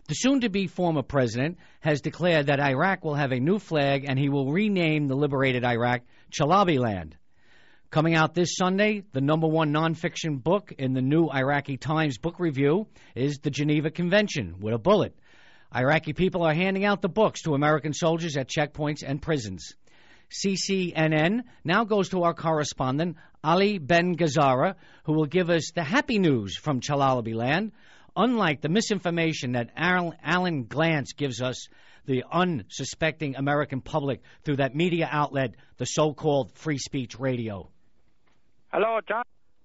The soon-to-be former president has declared that Iraq will have a new flag and he will rename the liberated Iraq Chalabiland. Coming out this Sunday, the number one nonfiction book in the new Iraqi Times book review is The Geneva Convention with a bullet. Iraqi people are handing out the books to American soldiers at checkpoints and prisons. CCNN now goes to our correspondent, Ali Ben Gazzara, who will give us the happy news from Chalabiland, unlike the misinformation that Alan Glantz gives us, the unsuspecting American public, through that media outlet, the so-called free speech radio. Hello, John.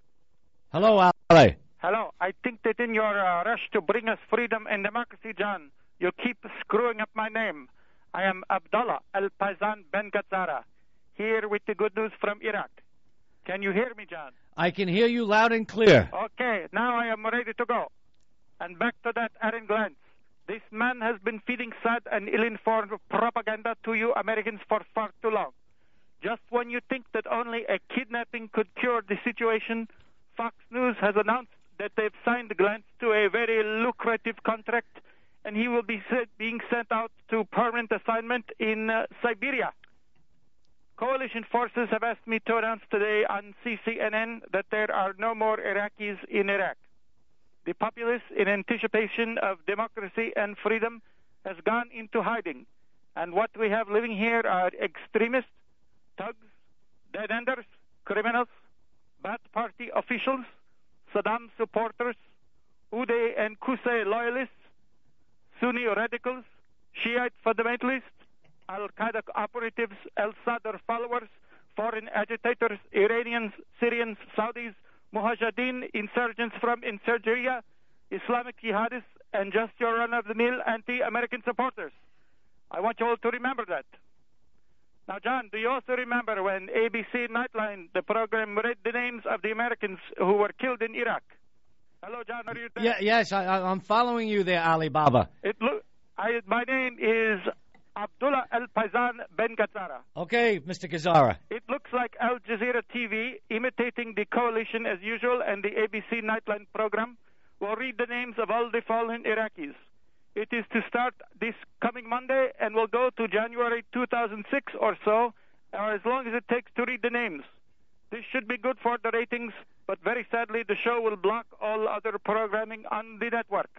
Hello, Ali. Hello. I think that in your rush to bring us freedom and democracy, John, you keep screwing up my name. I am Abdullah Al-Payzan Ben Gazzara, here with the good news from Iraq. Can you hear me, John? I can hear you loud and clear. Okay, now I am ready to go. And back to that Aaron Glantz. This man has been feeding sad and ill-informed propaganda to you Americans for far too long. Just when you think that only a kidnapping could cure the situation, Fox News has announced that they've signed Glantz to a very lucrative contract, and he will be being sent out to permanent assignment in Siberia. Coalition forces have asked me to announce today on CCNN that there are no more Iraqis in Iraq. The populace, in anticipation of democracy and freedom, has gone into hiding. And what we have living here are extremists, thugs, dead-enders, criminals, Ba'ath Party officials, Saddam supporters, Uday and Qusay loyalists, Sunni radicals, Shiite fundamentalists, Al-Qaeda operatives, al-Sadr followers, foreign agitators, Iranians, Syrians, Saudis, Mujahideen, insurgents from Syria, Islamic jihadists, and just your run-of-the-mill anti-American supporters. I want you all to remember that. Now, John, do you also remember when ABC Nightline, the program, read the names of the Americans who were killed in Iraq? Hello, John, are you there? Yeah, yes, I'm following you there, Ali Baba. My name is Abdullah Al-Payzan Ben Gazzara. Okay, Mr. Gazzara. It looks like Al Jazeera TV, imitating the coalition as usual, and the ABC Nightline program will read the names of all the fallen Iraqis. It is to start this coming Monday and will go to January 2006 or so, or as long as it takes to read the names. This should be good for the ratings, but very sadly the show will block all other programming on the network.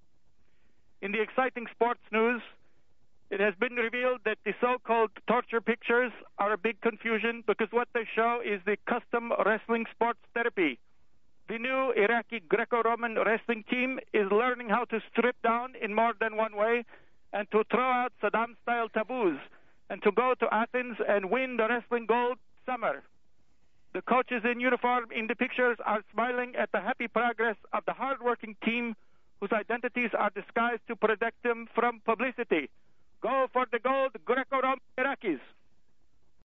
In the exciting sports news, it has been revealed that the so-called torture pictures are a big confusion because what they show is the custom wrestling sports therapy. The new Iraqi Greco-Roman wrestling team is learning how to strip down in more than one way and to throw out Saddam-style taboos and to go to Athens and win the wrestling gold summer. The coaches in uniform in the pictures are smiling at the happy progress of the hard-working team whose identities are disguised to protect them from publicity. Go for the gold, Greco-Roman.